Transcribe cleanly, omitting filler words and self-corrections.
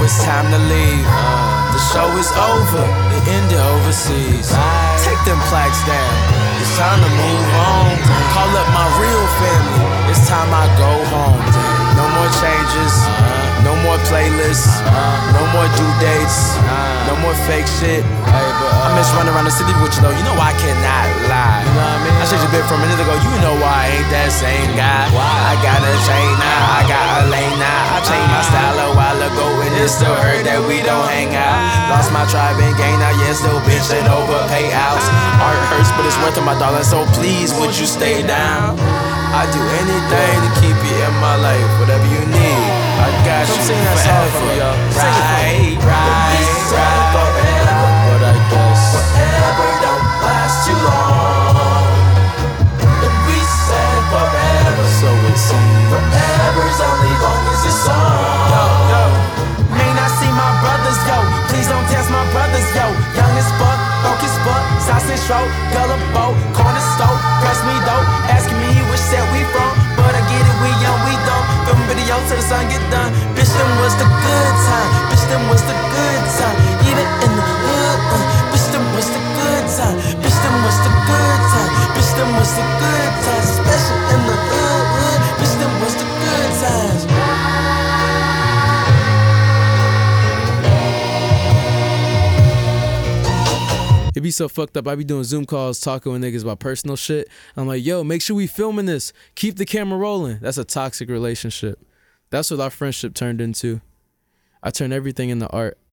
it's time to leave. The show is over, it ended overseas. Take them plaques down, it's time to move on. Call up my real family, it's time I go home. No more changes, no more playlists, no more due dates, no more fake shit. I miss running around the city with you though, you know I cannot lie. You know what I mean? I changed a bit from a minute ago, you know why I ain't that same guy. I got a chain now, I got a lane now. I changed my style a while ago and it still hurt that we don't hang out. Lost my tribe and gang, now yeah, still bitching over payouts. Art hurts but it's worth it, my darling, so please would you stay down? I do anything to keep you in my life, whatever you need. I got you forever, right. But I guess forever don't last too long. And we said forever, so it seems. forever's only long as the song. Yo, may not see my brothers, yo. Please don't test my brothers, yo. Young as fuck, broke as fuck, sausage throat, gullible, corner stove, press me though, asking me which set we from. But I get it, we young, we dumb. Film video till the sun get done. Bitch, them was the good time. Bitch, them was the good time. Even in the hood, bitch, them was the good time. Bitch, them was the good time. Bitch, them was the good times. Especially in the hood, bitch, them was the good times. It be so fucked up. I be doing Zoom calls talking with niggas about personal shit. I'm like, yo, make sure we filming this. Keep the camera rolling. That's a toxic relationship. That's what our friendship turned into. I turned everything into art.